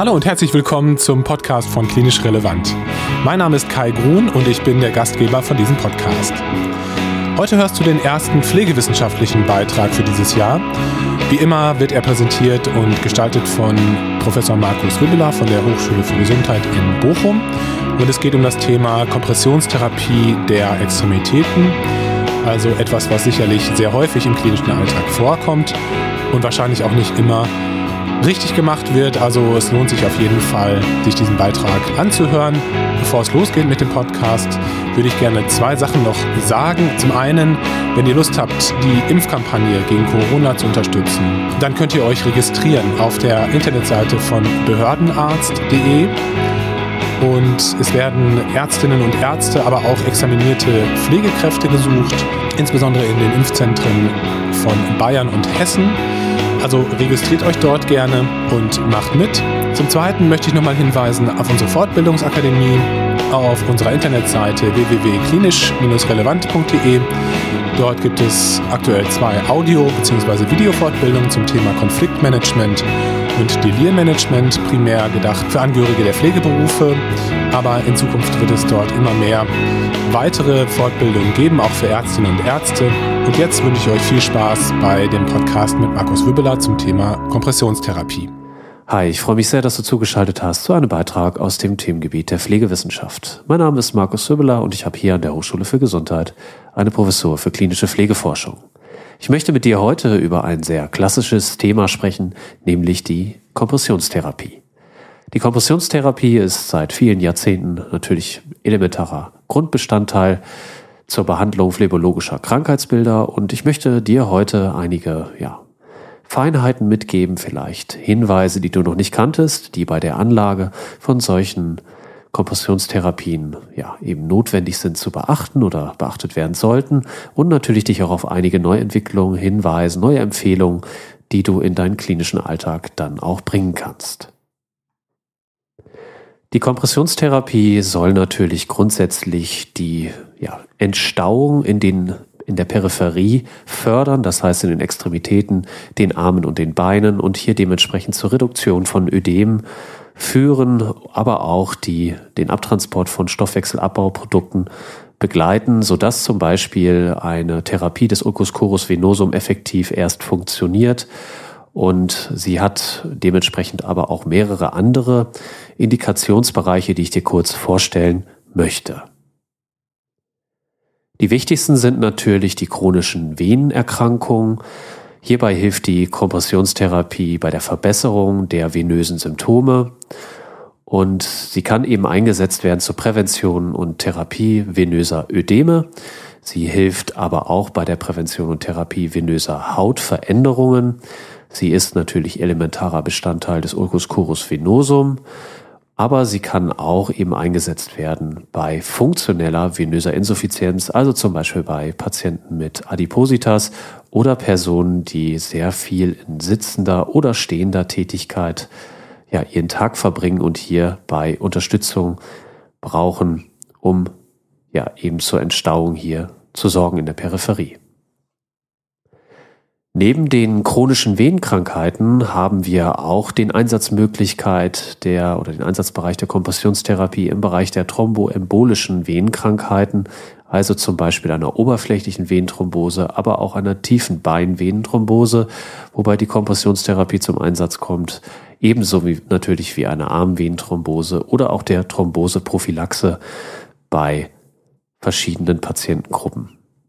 Hallo und herzlich willkommen zum Podcast von Klinisch Relevant. Mein Name ist Kai Grun und ich bin der Gastgeber von diesem Podcast. Heute hörst du den ersten pflegewissenschaftlichen Beitrag für dieses Jahr. Wie immer wird er präsentiert und gestaltet von Professor Markus Wibbeler von der Hochschule für Gesundheit in Bochum. Und es geht um das Thema Kompressionstherapie der Extremitäten. Also etwas, was sicherlich sehr häufig im klinischen Alltag vorkommt und wahrscheinlich auch nicht immer richtig gemacht wird. Also es lohnt sich auf jeden Fall, sich diesen Beitrag anzuhören. Bevor es losgeht mit dem Podcast, würde ich gerne 2 Sachen noch sagen. Zum einen, wenn ihr Lust habt, die Impfkampagne gegen Corona zu unterstützen, dann könnt ihr euch registrieren auf der Internetseite von behördenarzt.de. Und es werden Ärztinnen und Ärzte, aber auch examinierte Pflegekräfte gesucht, insbesondere in den Impfzentren von Bayern und Hessen. Also registriert euch dort gerne und macht mit. Zum Zweiten möchte ich nochmal hinweisen auf unsere Fortbildungsakademie auf unserer Internetseite www.klinisch-relevant.de. Dort gibt es aktuell 2 Audio- bzw. Videofortbildungen zum Thema Konfliktmanagement und Delirmanagement, primär gedacht für Angehörige der Pflegeberufe. Aber in Zukunft wird es dort immer mehr weitere Fortbildungen geben, auch für Ärztinnen und Ärzte. Und jetzt wünsche ich euch viel Spaß bei dem Podcast mit Markus Wibbeler zum Thema Kompressionstherapie. Hi, ich freue mich sehr, dass du zugeschaltet hast zu einem Beitrag aus dem Themengebiet der Pflegewissenschaft. Mein Name ist Markus Wibbeler und ich habe hier an der Hochschule für Gesundheit eine Professur für klinische Pflegeforschung. Ich möchte mit dir heute über ein sehr klassisches Thema sprechen, nämlich die Kompressionstherapie. Die Kompressionstherapie ist seit vielen Jahrzehnten natürlich elementarer Grundbestandteil zur Behandlung phlebologischer Krankheitsbilder und ich möchte dir heute einige Feinheiten mitgeben, vielleicht Hinweise, die du noch nicht kanntest, die bei der Anlage von solchen Kompressionstherapien eben notwendig sind zu beachten oder beachtet werden sollten und natürlich dich auch auf einige Neuentwicklungen hinweisen, neue Empfehlungen, die du in deinen klinischen Alltag dann auch bringen kannst. Die Kompressionstherapie soll natürlich grundsätzlich die Entstauung in der Peripherie fördern, das heißt in den Extremitäten, den Armen und den Beinen und hier dementsprechend zur Reduktion von Ödem führen, aber auch den Abtransport von Stoffwechselabbauprodukten begleiten, sodass zum Beispiel eine Therapie des Ulcus Coros venosum effektiv erst funktioniert. Und sie hat dementsprechend aber auch mehrere andere Indikationsbereiche, die ich dir kurz vorstellen möchte. Die wichtigsten sind natürlich die chronischen Venenerkrankungen. Hierbei hilft die Kompressionstherapie bei der Verbesserung der venösen Symptome und sie kann eben eingesetzt werden zur Prävention und Therapie venöser Ödeme. Sie hilft aber auch bei der Prävention und Therapie venöser Hautveränderungen. Sie ist natürlich elementarer Bestandteil des Ulcus Coros venosum, aber sie kann auch eben eingesetzt werden bei funktioneller venöser Insuffizienz, also zum Beispiel bei Patienten mit Adipositas oder Personen, die sehr viel in sitzender oder stehender Tätigkeit ihren Tag verbringen und hierbei Unterstützung brauchen, um eben zur Entstauung hier zu sorgen in der Peripherie. Neben den chronischen Venenkrankheiten haben wir auch den Einsatzbereich der Kompressionstherapie im Bereich der thromboembolischen Venenkrankheiten, also zum Beispiel einer oberflächlichen Venenthrombose, aber auch einer tiefen Beinvenenthrombose, wobei die Kompressionstherapie zum Einsatz kommt, ebenso wie natürlich wie eine Armvenenthrombose oder auch der Thromboseprophylaxe bei verschiedenen Patientengruppen.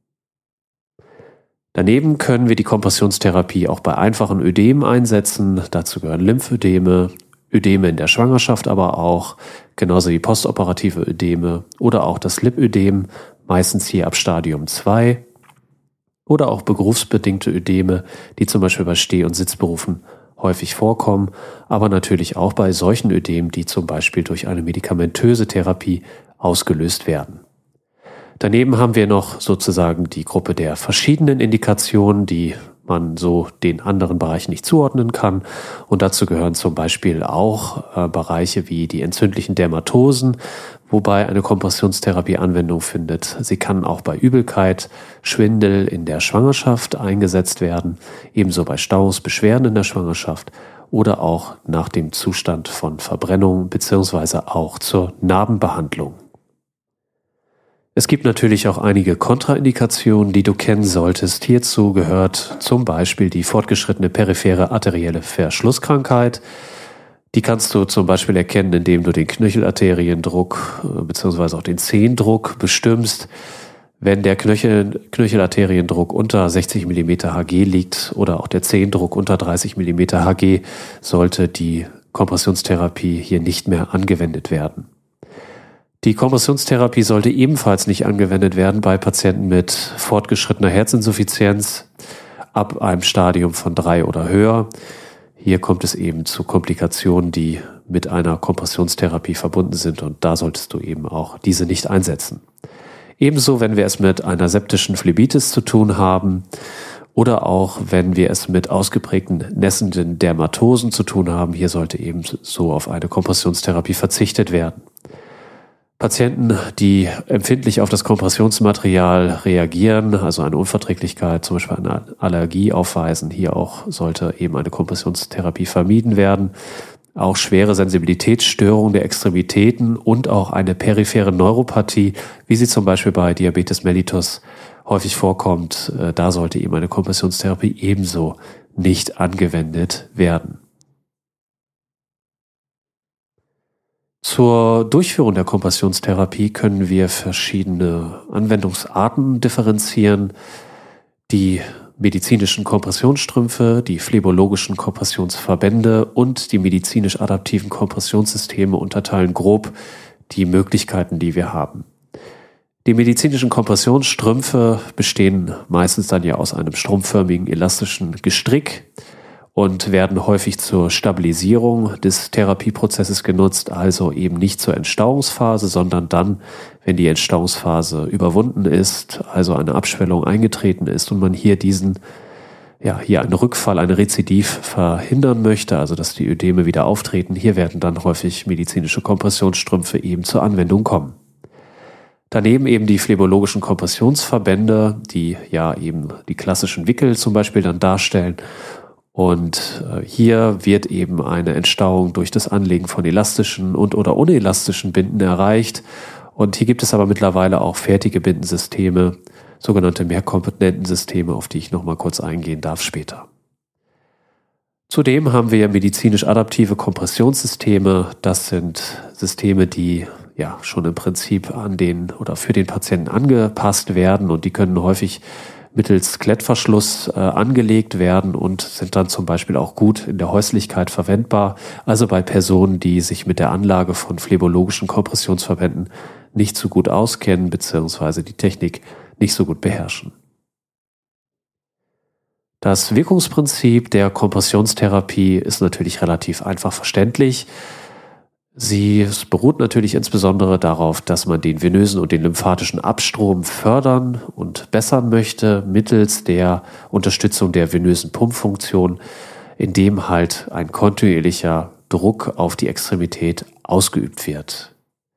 Daneben können wir die Kompressionstherapie auch bei einfachen Ödemen einsetzen. Dazu gehören Lymphödeme, Ödeme in der Schwangerschaft aber auch, genauso wie postoperative Ödeme oder auch das Lipödem, meistens hier ab Stadium 2 oder auch berufsbedingte Ödeme, die zum Beispiel bei Steh- und Sitzberufen häufig vorkommen, aber natürlich auch bei solchen Ödemen, die zum Beispiel durch eine medikamentöse Therapie ausgelöst werden. Daneben haben wir noch sozusagen die Gruppe der verschiedenen Indikationen, die man so den anderen Bereichen nicht zuordnen kann. Und dazu gehören zum Beispiel auch Bereiche wie die entzündlichen Dermatosen, wobei eine Kompressionstherapie Anwendung findet. Sie kann auch bei Übelkeit, Schwindel in der Schwangerschaft eingesetzt werden, ebenso bei Staus, Beschwerden in der Schwangerschaft oder auch nach dem Zustand von Verbrennung beziehungsweise auch zur Narbenbehandlung. Es gibt natürlich auch einige Kontraindikationen, die du kennen solltest. Hierzu gehört zum Beispiel die fortgeschrittene periphere arterielle Verschlusskrankheit. Die kannst du zum Beispiel erkennen, indem du den Knöchelarteriendruck bzw. auch den Zehendruck bestimmst. Wenn der Knöchelarteriendruck unter 60 mm Hg liegt oder auch der Zehendruck unter 30 mm Hg, sollte die Kompressionstherapie hier nicht mehr angewendet werden. Die Kompressionstherapie sollte ebenfalls nicht angewendet werden bei Patienten mit fortgeschrittener Herzinsuffizienz ab einem Stadium von 3 oder höher. Hier kommt es eben zu Komplikationen, die mit einer Kompressionstherapie verbunden sind, und da solltest du eben auch diese nicht einsetzen. Ebenso, wenn wir es mit einer septischen Phlebitis zu tun haben oder auch wenn wir es mit ausgeprägten nässenden Dermatosen zu tun haben, hier sollte eben so auf eine Kompressionstherapie verzichtet werden. Patienten, die empfindlich auf das Kompressionsmaterial reagieren, also eine Unverträglichkeit, zum Beispiel eine Allergie aufweisen, hier auch sollte eben eine Kompressionstherapie vermieden werden. Auch schwere Sensibilitätsstörungen der Extremitäten und auch eine periphere Neuropathie, wie sie zum Beispiel bei Diabetes mellitus häufig vorkommt, da sollte eben eine Kompressionstherapie ebenso nicht angewendet werden. Zur Durchführung der Kompressionstherapie können wir verschiedene Anwendungsarten differenzieren. Die medizinischen Kompressionsstrümpfe, die phlebologischen Kompressionsverbände und die medizinisch adaptiven Kompressionssysteme unterteilen grob die Möglichkeiten, die wir haben. Die medizinischen Kompressionsstrümpfe bestehen meistens dann ja aus einem strumpfförmigen elastischen Gestrick und werden häufig zur Stabilisierung des Therapieprozesses genutzt, also eben nicht zur Entstauungsphase, sondern dann, wenn die Entstauungsphase überwunden ist, also eine Abschwellung eingetreten ist und man hier einen Rückfall, ein Rezidiv verhindern möchte, also dass die Ödeme wieder auftreten. Hier werden dann häufig medizinische Kompressionsstrümpfe eben zur Anwendung kommen. Daneben eben die phlebologischen Kompressionsverbände, die ja eben die klassischen Wickel zum Beispiel dann darstellen. Und hier wird eben eine Entstauung durch das Anlegen von elastischen und/oder unelastischen Binden erreicht. Und hier gibt es aber mittlerweile auch fertige Bindensysteme, sogenannte Mehrkomponentensysteme, auf die ich nochmal kurz eingehen darf später. Zudem haben wir medizinisch adaptive Kompressionssysteme. Das sind Systeme, die ja schon im Prinzip an den oder für den Patienten angepasst werden, und die können häufig mittels Klettverschluss angelegt werden und sind dann zum Beispiel auch gut in der Häuslichkeit verwendbar, also bei Personen, die sich mit der Anlage von phlebologischen Kompressionsverbänden nicht so gut auskennen bzw. die Technik nicht so gut beherrschen. Das Wirkungsprinzip der Kompressionstherapie ist natürlich relativ einfach verständlich. Sie beruht natürlich insbesondere darauf, dass man den venösen und den lymphatischen Abstrom fördern und bessern möchte mittels der Unterstützung der venösen Pumpfunktion, indem halt ein kontinuierlicher Druck auf die Extremität ausgeübt wird.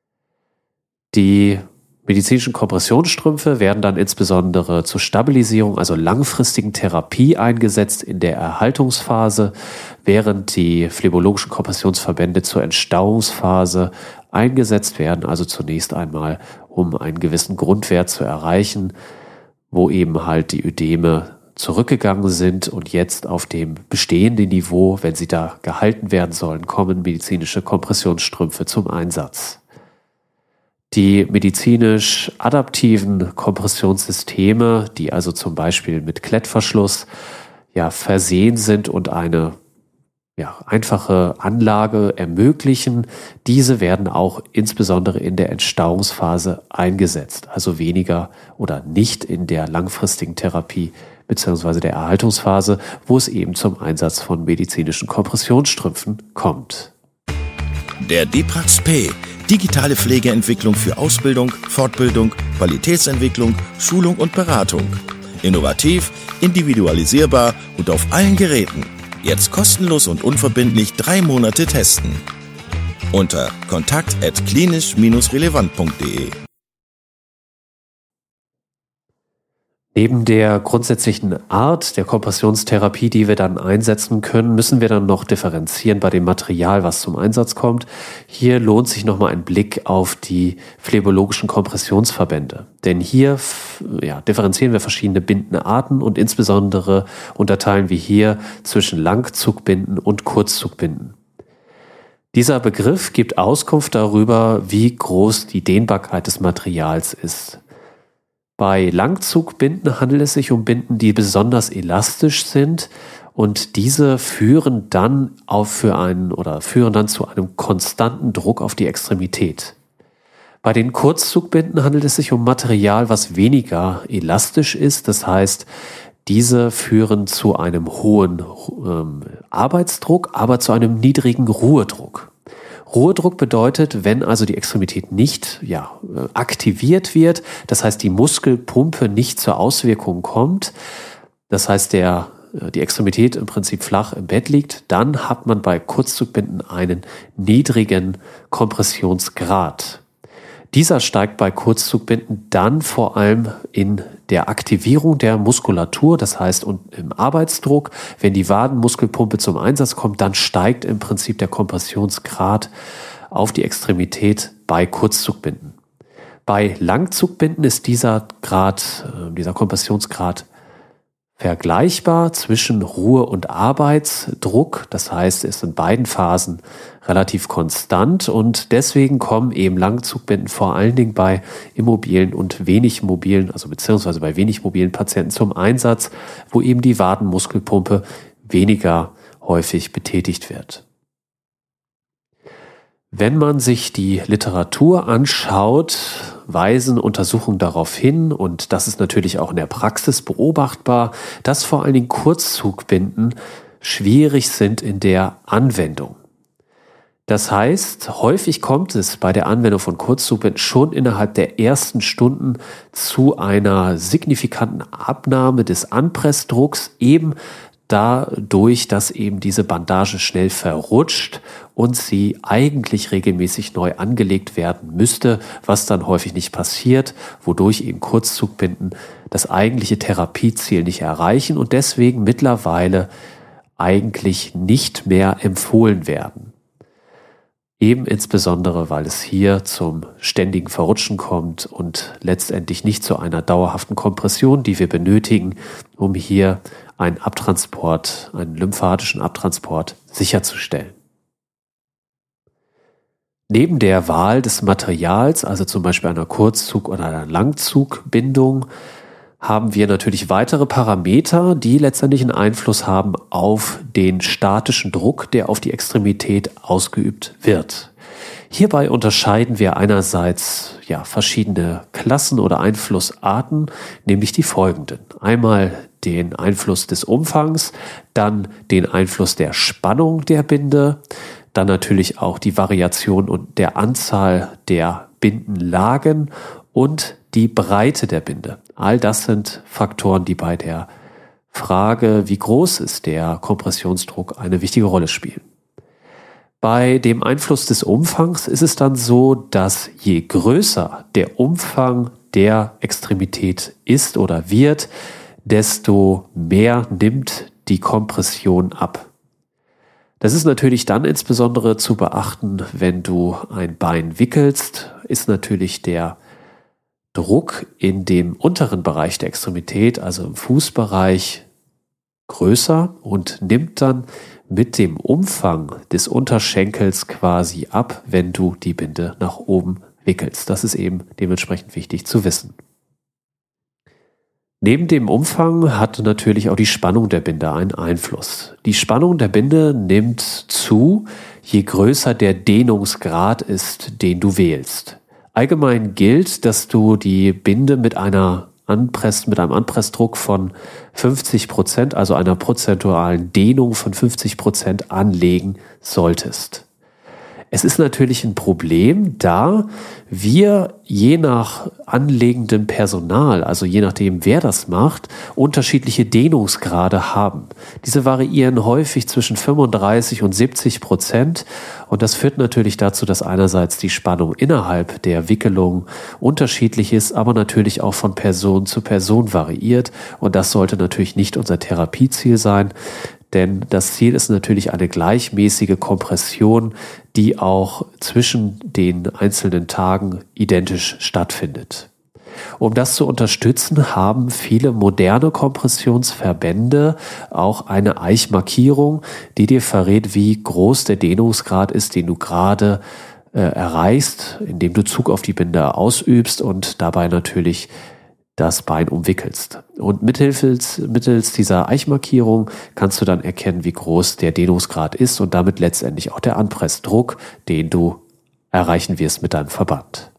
Die medizinischen Kompressionsstrümpfe werden dann insbesondere zur Stabilisierung, also langfristigen Therapie eingesetzt in der Erhaltungsphase, während die phlebologischen Kompressionsverbände zur Entstauungsphase eingesetzt werden, also zunächst einmal, um einen gewissen Grundwert zu erreichen, wo eben halt die Ödeme zurückgegangen sind, und jetzt auf dem bestehenden Niveau, wenn sie da gehalten werden sollen, kommen medizinische Kompressionsstrümpfe zum Einsatz. Die medizinisch adaptiven Kompressionssysteme, die also zum Beispiel mit Klettverschluss versehen sind und eine einfache Anlage ermöglichen, diese werden auch insbesondere in der Entstauungsphase eingesetzt, also weniger oder nicht in der langfristigen Therapie bzw. der Erhaltungsphase, wo es eben zum Einsatz von medizinischen Kompressionsstrümpfen kommt. Der DiPrax-P, digitale Pflegeentwicklung für Ausbildung, Fortbildung, Qualitätsentwicklung, Schulung und Beratung. Innovativ, individualisierbar und auf allen Geräten. Jetzt kostenlos und unverbindlich 3 Monate testen. Unter kontakt@klinisch-relevant.de. Neben der grundsätzlichen Art der Kompressionstherapie, die wir dann einsetzen können, müssen wir dann noch differenzieren bei dem Material, was zum Einsatz kommt. Hier lohnt sich nochmal ein Blick auf die phlebologischen Kompressionsverbände. Denn hier differenzieren wir verschiedene Bindenarten und insbesondere unterteilen wir hier zwischen Langzugbinden und Kurzzugbinden. Dieser Begriff gibt Auskunft darüber, wie groß die Dehnbarkeit des Materials ist. Bei Langzugbinden handelt es sich um Binden, die besonders elastisch sind und diese führen dann zu einem konstanten Druck auf die Extremität. Bei den Kurzzugbinden handelt es sich um Material, was weniger elastisch ist, das heißt, diese führen zu einem hohen Arbeitsdruck, aber zu einem niedrigen Ruhedruck. Ruhedruck bedeutet, wenn also die Extremität nicht aktiviert wird, das heißt die Muskelpumpe nicht zur Auswirkung kommt, das heißt die Extremität im Prinzip flach im Bett liegt, dann hat man bei Kurzzugbinden einen niedrigen Kompressionsgrad. Dieser steigt bei Kurzzugbinden dann vor allem in der Aktivierung der Muskulatur, das heißt im Arbeitsdruck. Wenn die Wadenmuskelpumpe zum Einsatz kommt, dann steigt im Prinzip der Kompressionsgrad auf die Extremität bei Kurzzugbinden. Bei Langzugbinden ist dieser Kompressionsgrad vergleichbar zwischen Ruhe- und Arbeitsdruck. Das heißt, es ist in beiden Phasen relativ konstant und deswegen kommen eben Langzugbinden vor allen Dingen bei immobilen und wenig mobilen, beziehungsweise bei wenig mobilen Patienten zum Einsatz, wo eben die Wadenmuskelpumpe weniger häufig betätigt wird. Wenn man sich die Literatur anschaut, weisen Untersuchungen darauf hin, und das ist natürlich auch in der Praxis beobachtbar, dass vor allen Dingen Kurzzugbinden schwierig sind in der Anwendung. Das heißt, häufig kommt es bei der Anwendung von Kurzzugbinden schon innerhalb der ersten Stunden zu einer signifikanten Abnahme des Anpressdrucks, eben dadurch, dass eben diese Bandage schnell verrutscht und sie eigentlich regelmäßig neu angelegt werden müsste, was dann häufig nicht passiert, wodurch eben Kurzzugbinden das eigentliche Therapieziel nicht erreichen und deswegen mittlerweile eigentlich nicht mehr empfohlen werden. Eben insbesondere, weil es hier zum ständigen Verrutschen kommt und letztendlich nicht zu einer dauerhaften Kompression, die wir benötigen, um hier einen lymphatischen Abtransport sicherzustellen. Neben der Wahl des Materials, also zum Beispiel einer Kurzzug- oder einer Langzugbindung, haben wir natürlich weitere Parameter, die letztendlich einen Einfluss haben auf den statischen Druck, der auf die Extremität ausgeübt wird. Hierbei unterscheiden wir einerseits verschiedene Klassen oder Einflussarten, nämlich die folgenden. Einmal den Einfluss des Umfangs, dann den Einfluss der Spannung der Binde, dann natürlich auch die Variation und der Anzahl der Bindenlagen und die Breite der Binde. All das sind Faktoren, die bei der Frage, wie groß ist der Kompressionsdruck, eine wichtige Rolle spielen. Bei dem Einfluss des Umfangs ist es dann so, dass je größer der Umfang der Extremität ist oder wird, desto mehr nimmt die Kompression ab. Das ist natürlich dann insbesondere zu beachten, wenn du ein Bein wickelst, ist natürlich der Druck in dem unteren Bereich der Extremität, also im Fußbereich, größer und nimmt dann mit dem Umfang des Unterschenkels quasi ab, wenn du die Binde nach oben wickelst. Das ist eben dementsprechend wichtig zu wissen. Neben dem Umfang hat natürlich auch die Spannung der Binde einen Einfluss. Die Spannung der Binde nimmt zu, je größer der Dehnungsgrad ist, den du wählst. Allgemein gilt, dass du die Binde mit einem Anpressdruck von 50%, also einer prozentualen Dehnung von 50% anlegen solltest. Es ist natürlich ein Problem, da wir je nach anlegendem Personal, also je nachdem, wer das macht, unterschiedliche Dehnungsgrade haben. Diese variieren häufig zwischen 35% und 70%. Und das führt natürlich dazu, dass einerseits die Spannung innerhalb der Wickelung unterschiedlich ist, aber natürlich auch von Person zu Person variiert. Und das sollte natürlich nicht unser Therapieziel sein. Denn das Ziel ist natürlich eine gleichmäßige Kompression, die auch zwischen den einzelnen Tagen identisch stattfindet. Um das zu unterstützen, haben viele moderne Kompressionsverbände auch eine Eichmarkierung, die dir verrät, wie groß der Dehnungsgrad ist, den du gerade erreichst, indem du Zug auf die Binde ausübst und dabei natürlich das Bein umwickelst. Und mittels dieser Eichmarkierung kannst du dann erkennen, wie groß der Dehnungsgrad ist und damit letztendlich auch der Anpressdruck, den du erreichen wirst mit deinem Verband.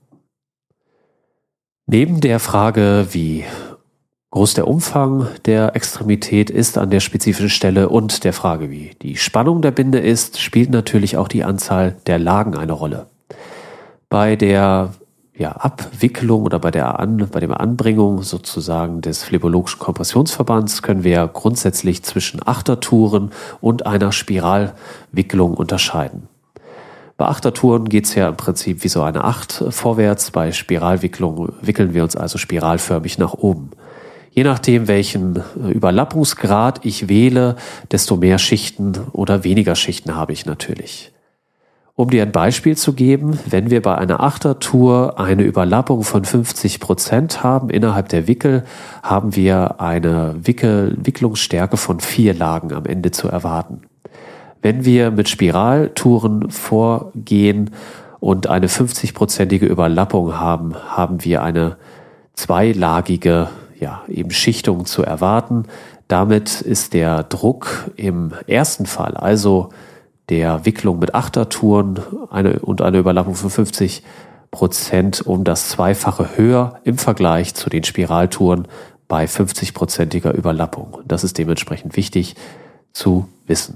Neben der Frage, wie groß der Umfang der Extremität ist an der spezifischen Stelle und der Frage, wie die Spannung der Binde ist, spielt natürlich auch die Anzahl der Lagen eine Rolle. Bei der Abwicklung oder bei der Anbringung sozusagen des phlebologischen Kompressionsverbands können wir grundsätzlich zwischen Achtertouren und einer Spiralwicklung unterscheiden. Bei Achtertouren geht es ja im Prinzip wie so eine 8 vorwärts, bei Spiralwicklung wickeln wir uns also spiralförmig nach oben. Je nachdem, welchen Überlappungsgrad ich wähle, desto mehr Schichten oder weniger Schichten habe ich natürlich. Um dir ein Beispiel zu geben, wenn wir bei einer Achtertour eine Überlappung von 50% haben innerhalb der Wickel, haben wir eine Wicklungsstärke von 4 Lagen am Ende zu erwarten. Wenn wir mit Spiraltouren vorgehen und eine 50%ige Überlappung haben, haben wir eine zweilagige Schichtung zu erwarten. Damit ist der Druck im ersten Fall, also der Wicklung mit Achtertouren und eine Überlappung von 50% um das 2-fache höher im Vergleich zu den Spiraltouren bei 50%iger Überlappung. Das ist dementsprechend wichtig zu wissen.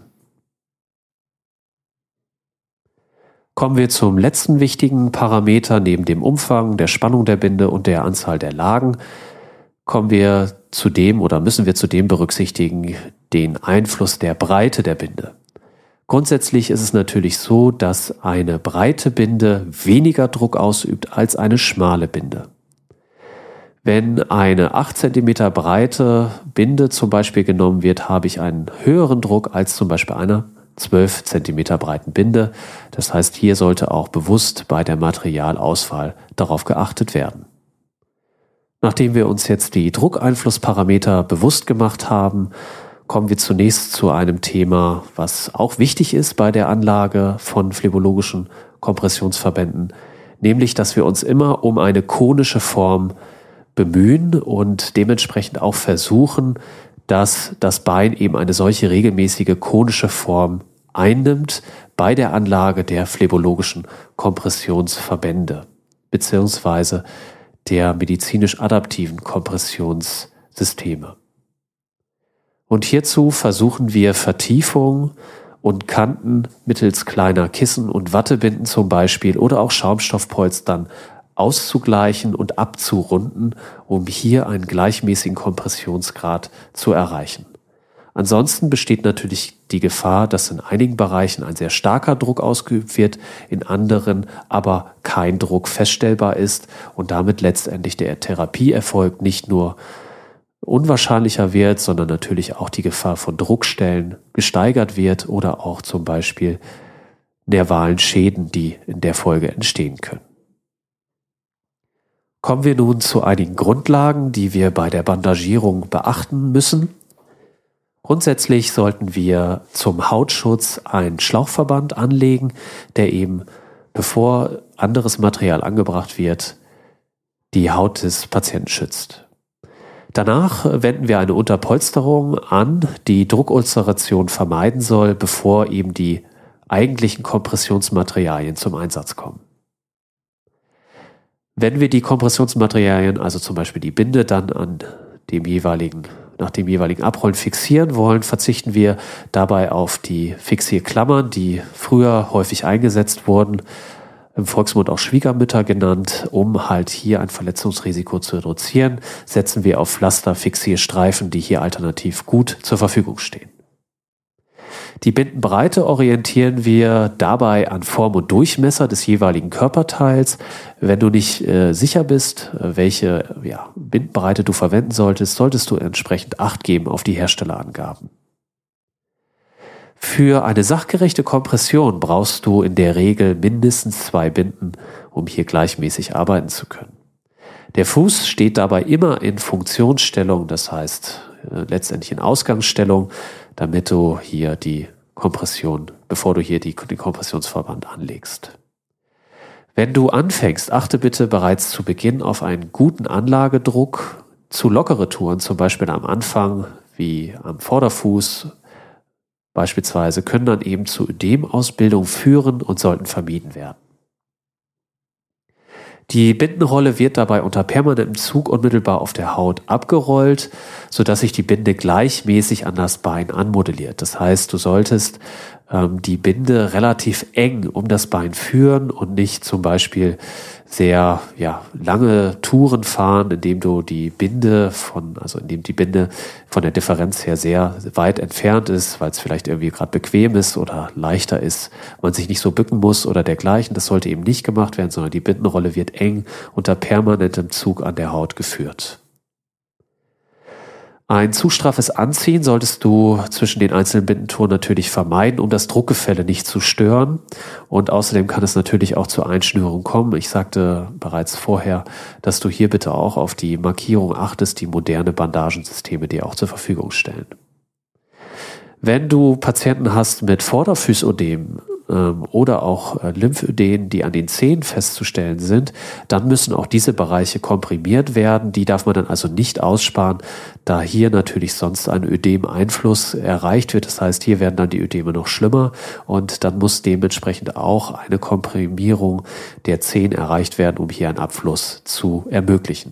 Kommen wir zum letzten wichtigen Parameter neben dem Umfang, der Spannung der Binde und der Anzahl der Lagen. Müssen wir zudem berücksichtigen den Einfluss der Breite der Binde. Grundsätzlich ist es natürlich so, dass eine breite Binde weniger Druck ausübt als eine schmale Binde. Wenn eine 8 cm breite Binde zum Beispiel genommen wird, habe ich einen höheren Druck als zum Beispiel einer 12 cm breiten Binde. Das heißt, hier sollte auch bewusst bei der Materialauswahl darauf geachtet werden. Nachdem wir uns jetzt die Druckeinflussparameter bewusst gemacht haben, kommen wir zunächst zu einem Thema, was auch wichtig ist bei der Anlage von phlebologischen Kompressionsverbänden, nämlich, dass wir uns immer um eine konische Form bemühen und dementsprechend auch versuchen, dass das Bein eben eine solche regelmäßige konische Form einnimmt bei der Anlage der phlebologischen Kompressionsverbände beziehungsweise der medizinisch adaptiven Kompressionssysteme. Und hierzu versuchen wir Vertiefung und Kanten mittels kleiner Kissen und Wattebinden zum Beispiel oder auch Schaumstoffpolstern auszugleichen und abzurunden, um hier einen gleichmäßigen Kompressionsgrad zu erreichen. Ansonsten besteht natürlich die Gefahr, dass in einigen Bereichen ein sehr starker Druck ausgeübt wird, in anderen aber kein Druck feststellbar ist und damit letztendlich der Therapieerfolg nicht nur unwahrscheinlicher wird, sondern natürlich auch die Gefahr von Druckstellen gesteigert wird oder auch zum Beispiel nervalen Schäden, die in der Folge entstehen können. Kommen wir nun zu einigen Grundlagen, die wir bei der Bandagierung beachten müssen. Grundsätzlich sollten wir zum Hautschutz einen Schlauchverband anlegen, der eben, bevor anderes Material angebracht wird, die Haut des Patienten schützt. Danach wenden wir eine Unterpolsterung an, die Druckulceration vermeiden soll, bevor eben die eigentlichen Kompressionsmaterialien zum Einsatz kommen. Wenn wir die Kompressionsmaterialien, also zum Beispiel die Binde, dann an dem jeweiligen nach dem jeweiligen Abrollen fixieren wollen, verzichten wir dabei auf die Fixierklammern, die früher häufig eingesetzt wurden, im Volksmund auch Schwiegermütter genannt. Um halt hier ein Verletzungsrisiko zu reduzieren, setzen wir auf Pflasterfixierstreifen, die hier alternativ gut zur Verfügung stehen. Die Bindenbreite orientieren wir dabei an Form und Durchmesser des jeweiligen Körperteils. Wenn du nicht sicher bist, welche Bindenbreite du verwenden solltest, solltest du entsprechend Acht geben auf die Herstellerangaben. Für eine sachgerechte Kompression brauchst du in der Regel mindestens 2 Binden, um hier gleichmäßig arbeiten zu können. Der Fuß steht dabei immer in Funktionsstellung, das heißt letztendlich in Ausgangsstellung, damit du hier die Kompression, bevor du hier den Kompressionsverband anlegst. Wenn du anfängst, achte bitte bereits zu Beginn auf einen guten Anlagedruck. Zu lockere Touren, zum Beispiel am Anfang wie am Vorderfuß beispielsweise, können dann eben zu Ödemausbildung führen und sollten vermieden werden. Die Bindenrolle wird dabei unter permanentem Zug unmittelbar auf der Haut abgerollt, sodass sich die Binde gleichmäßig an das Bein anmodelliert. Das heißt, du solltest die Binde relativ eng um das Bein führen und nicht zum Beispiel sehr lange Touren fahren, indem die Binde von der Differenz her sehr weit entfernt ist, weil es vielleicht irgendwie gerade bequem ist oder leichter ist, man sich nicht so bücken muss oder dergleichen. Das sollte eben nicht gemacht werden, sondern die Bindenrolle wird eng unter permanentem Zug an der Haut geführt. Ein zu straffes Anziehen solltest du zwischen den einzelnen Bindentouren natürlich vermeiden, um das Druckgefälle nicht zu stören. Und außerdem kann es natürlich auch zu Einschnürungen kommen. Ich sagte bereits vorher, dass du hier bitte auch auf die Markierung achtest, die moderne Bandagensysteme dir auch zur Verfügung stellen. Wenn du Patienten hast mit Vorderfüßödem oder auch Lymphödem, die an den Zehen festzustellen sind, dann müssen auch diese Bereiche komprimiert werden. Die darf man dann also nicht aussparen, da hier natürlich sonst ein Ödem-Einfluss erreicht wird. Das heißt, hier werden dann die Ödeme noch schlimmer und dann muss dementsprechend auch eine Komprimierung der Zehen erreicht werden, um hier einen Abfluss zu ermöglichen.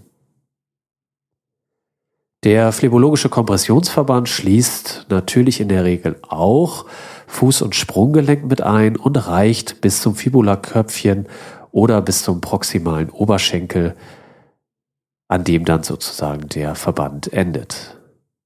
Der phlebologische Kompressionsverband schließt natürlich in der Regel auch Fuß- und Sprunggelenk mit ein und reicht bis zum Fibulaköpfchen oder bis zum proximalen Oberschenkel, an dem dann sozusagen der Verband endet.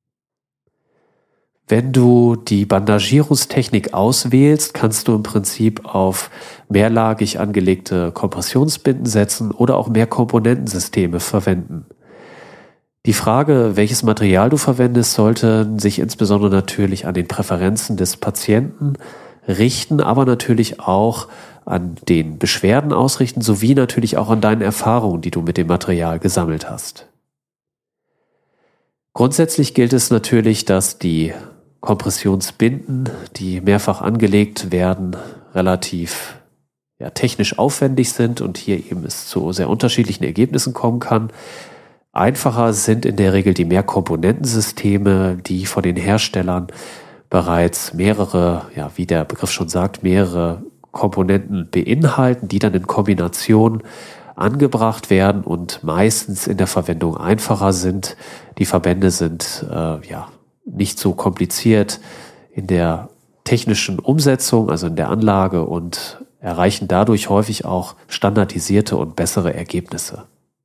Wenn du die Bandagierungstechnik auswählst, kannst du im Prinzip auf mehrlagig angelegte Kompressionsbinden setzen oder auch Mehrkomponentensysteme verwenden. Die Frage, welches Material du verwendest, sollte sich insbesondere natürlich an den Präferenzen des Patienten richten, aber natürlich auch an den Beschwerden ausrichten, sowie natürlich auch an deinen Erfahrungen, die du mit dem Material gesammelt hast. Grundsätzlich gilt es natürlich, dass die Kompressionsbinden, die mehrfach angelegt werden, relativ technisch aufwendig sind und hier eben es zu sehr unterschiedlichen Ergebnissen kommen kann. Einfacher sind in der Regel die Mehrkomponentensysteme, die von den Herstellern bereits mehrere, wie der Begriff schon sagt, mehrere Komponenten beinhalten, die dann in Kombination angebracht werden und meistens in der Verwendung einfacher sind. Die Verbände sind nicht so kompliziert in der technischen Umsetzung, also in der Anlage, und erreichen dadurch häufig auch standardisierte und bessere Ergebnisse.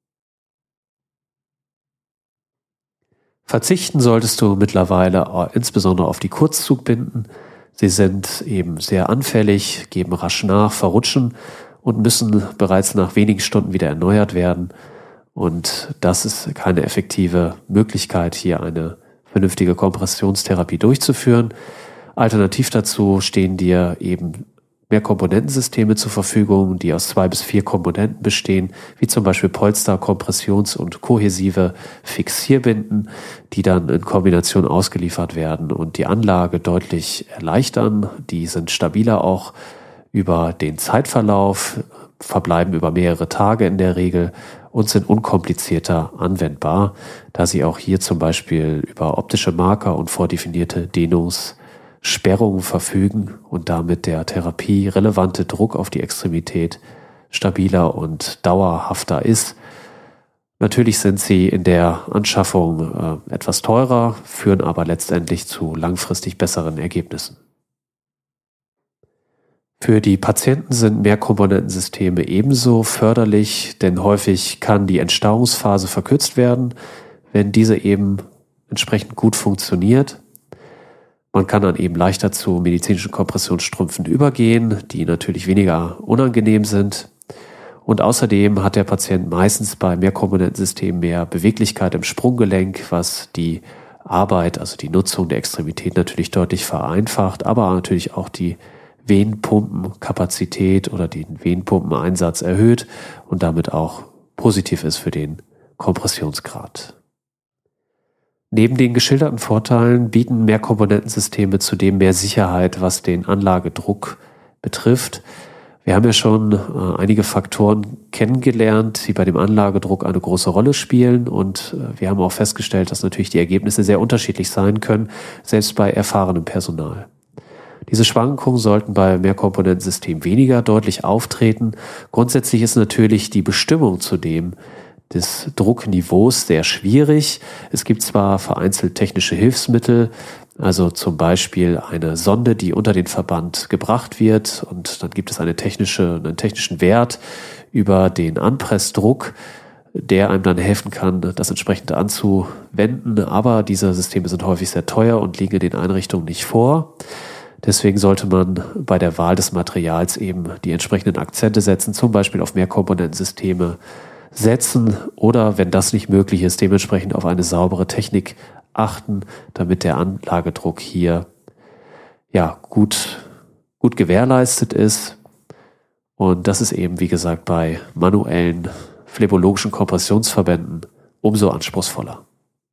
Verzichten solltest du mittlerweile insbesondere auf die Kurzzugbinden. Sie sind eben sehr anfällig, geben rasch nach, verrutschen und müssen bereits nach wenigen Stunden wieder erneuert werden. Und das ist keine effektive Möglichkeit, hier eine vernünftige Kompressionstherapie durchzuführen. Alternativ dazu stehen dir eben Mehrkomponentensysteme zur Verfügung, die aus 2 bis 4 Komponenten bestehen, wie zum Beispiel Polster-, Kompressions- und kohäsive Fixierbinden, die dann in Kombination ausgeliefert werden und die Anlage deutlich erleichtern. Die sind stabiler auch über den Zeitverlauf, verbleiben über mehrere Tage in der Regel und sind unkomplizierter anwendbar, da sie auch hier zum Beispiel über optische Marker und vordefinierte Dehnungssperrungen verfügen und damit der Therapie relevante Druck auf die Extremität stabiler und dauerhafter ist. Natürlich sind sie in der Anschaffung etwas teurer, führen aber letztendlich zu langfristig besseren Ergebnissen. Für die Patienten sind Mehrkomponentensysteme ebenso förderlich, denn häufig kann die Entstauungsphase verkürzt werden, wenn diese eben entsprechend gut funktioniert. Man kann dann eben leichter zu medizinischen Kompressionsstrümpfen übergehen, die natürlich weniger unangenehm sind. Und außerdem hat der Patient meistens bei Mehrkomponentensystemen mehr Beweglichkeit im Sprunggelenk, was die Arbeit, also die Nutzung der Extremität natürlich deutlich vereinfacht, aber natürlich auch die Venenpumpenkapazität oder den Venenpumpeneinsatz erhöht und damit auch positiv ist für den Kompressionsgrad. Neben den geschilderten Vorteilen bieten Mehrkomponentensysteme zudem mehr Sicherheit, was den Anlagedruck betrifft. Wir haben ja schon einige Faktoren kennengelernt, die bei dem Anlagedruck eine große Rolle spielen, und wir haben auch festgestellt, dass natürlich die Ergebnisse sehr unterschiedlich sein können, selbst bei erfahrenem Personal. Diese Schwankungen sollten bei Mehrkomponentensystemen weniger deutlich auftreten. Grundsätzlich ist natürlich die Bestimmung zudem des Druckniveaus sehr schwierig. Es gibt zwar vereinzelt technische Hilfsmittel, also zum Beispiel eine Sonde, die unter den Verband gebracht wird, und dann gibt es einen technischen Wert über den Anpressdruck, der einem dann helfen kann, das entsprechend anzuwenden. Aber diese Systeme sind häufig sehr teuer und liegen in den Einrichtungen nicht vor. Deswegen sollte man bei der Wahl des Materials eben die entsprechenden Akzente setzen, zum Beispiel auf Mehrkomponentensysteme setzen oder, wenn das nicht möglich ist, dementsprechend auf eine saubere Technik achten, damit der Anlagedruck hier gut gewährleistet ist. Und das ist eben, wie gesagt, bei manuellen phlebologischen Kompressionsverbänden umso anspruchsvoller.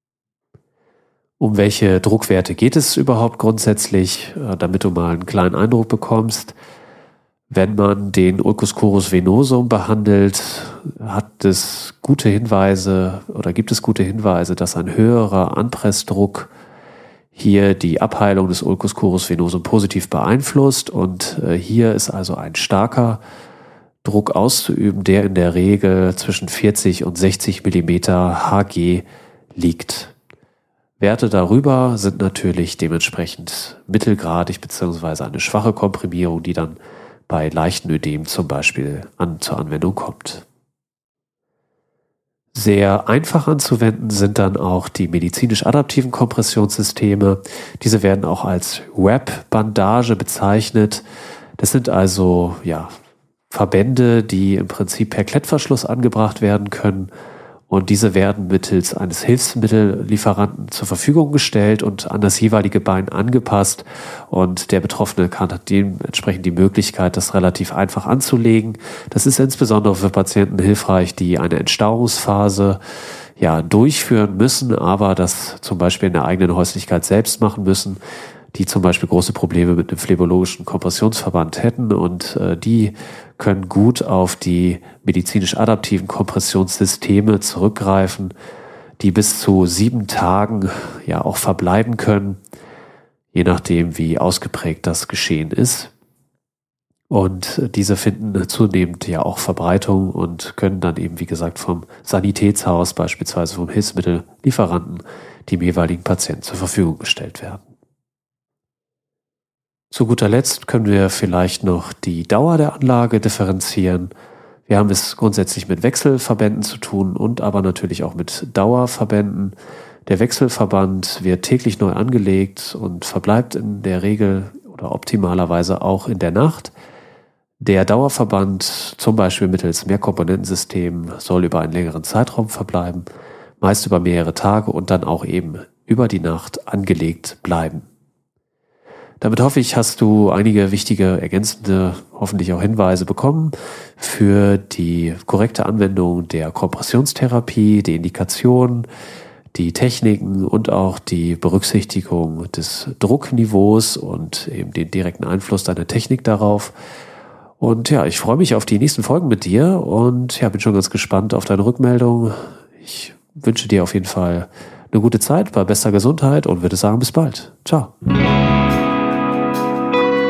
Um welche Druckwerte geht es überhaupt grundsätzlich, damit du mal einen kleinen Eindruck bekommst? Wenn man den Ulcus Coros venosum behandelt, gibt es gute Hinweise, dass ein höherer Anpressdruck hier die Abheilung des Ulcus Coros venosum positiv beeinflusst, und hier ist also ein starker Druck auszuüben, der in der Regel zwischen 40 und 60 Millimeter Hg liegt. Werte darüber sind natürlich dementsprechend mittelgradig bzw. eine schwache Komprimierung, die dann bei leichten Ödem zum Beispiel zur Anwendung kommt. Sehr einfach anzuwenden sind dann auch die medizinisch adaptiven Kompressionssysteme. Diese werden auch als Wrap-Bandage bezeichnet. Das sind also Verbände, die im Prinzip per Klettverschluss angebracht werden können. Und diese werden mittels eines Hilfsmittellieferanten zur Verfügung gestellt und an das jeweilige Bein angepasst. Und der Betroffene hat dementsprechend die Möglichkeit, das relativ einfach anzulegen. Das ist insbesondere für Patienten hilfreich, die eine Entstauungsphase durchführen müssen, aber das zum Beispiel in der eigenen Häuslichkeit selbst machen müssen, die zum Beispiel große Probleme mit einem phlebologischen Kompressionsverband hätten, und die können gut auf die medizinisch adaptiven Kompressionssysteme zurückgreifen, die bis zu 7 Tagen auch verbleiben können, je nachdem wie ausgeprägt das Geschehen ist. Und diese finden zunehmend auch Verbreitung und können dann eben, wie gesagt, vom Sanitätshaus, beispielsweise vom Hilfsmittellieferanten, dem jeweiligen Patienten zur Verfügung gestellt werden. Zu guter Letzt können wir vielleicht noch die Dauer der Anlage differenzieren. Wir haben es grundsätzlich mit Wechselverbänden zu tun und aber natürlich auch mit Dauerverbänden. Der Wechselverband wird täglich neu angelegt und verbleibt in der Regel oder optimalerweise auch in der Nacht. Der Dauerverband, zum Beispiel mittels Mehrkomponentensystem, soll über einen längeren Zeitraum verbleiben, meist über mehrere Tage und dann auch eben über die Nacht angelegt bleiben. Damit hoffe ich, hast du einige wichtige, ergänzende, hoffentlich auch Hinweise bekommen für die korrekte Anwendung der Kompressionstherapie, die Indikationen, die Techniken und auch die Berücksichtigung des Druckniveaus und eben den direkten Einfluss deiner Technik darauf. Und ich freue mich auf die nächsten Folgen mit dir und bin schon ganz gespannt auf deine Rückmeldung. Ich wünsche dir auf jeden Fall eine gute Zeit bei bester Gesundheit und würde sagen, bis bald. Ciao.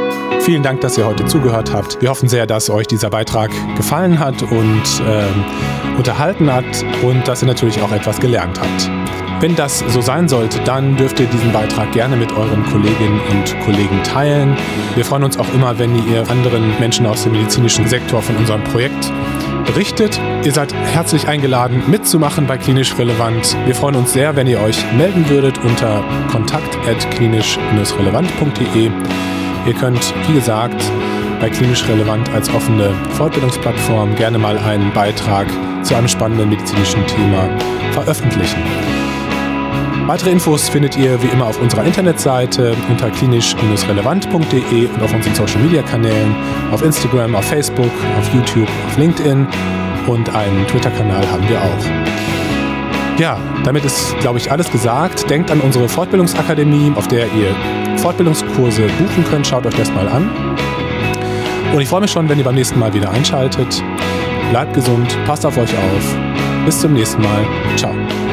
Vielen Dank, dass ihr heute zugehört habt. Wir hoffen sehr, dass euch dieser Beitrag gefallen hat und unterhalten hat und dass ihr natürlich auch etwas gelernt habt. Wenn das so sein sollte, dann dürft ihr diesen Beitrag gerne mit euren Kolleginnen und Kollegen teilen. Wir freuen uns auch immer, wenn ihr anderen Menschen aus dem medizinischen Sektor von unserem Projekt berichtet. Ihr seid herzlich eingeladen, mitzumachen bei Klinisch Relevant. Wir freuen uns sehr, wenn ihr euch melden würdet unter kontakt@klinisch-relevant.de. Ihr könnt, wie gesagt, bei Klinisch Relevant als offene Fortbildungsplattform gerne mal einen Beitrag zu einem spannenden medizinischen Thema veröffentlichen. Weitere Infos findet ihr wie immer auf unserer Internetseite unter klinisch-relevant.de und auf unseren Social-Media-Kanälen, auf Instagram, auf Facebook, auf YouTube, auf LinkedIn und einen Twitter-Kanal haben wir auch. Ja, damit ist, glaube ich, alles gesagt. Denkt an unsere Fortbildungsakademie, auf der ihr Fortbildungskurse buchen könnt. Schaut euch das mal an. Und ich freue mich schon, wenn ihr beim nächsten Mal wieder einschaltet. Bleibt gesund, passt auf euch auf. Bis zum nächsten Mal. Ciao.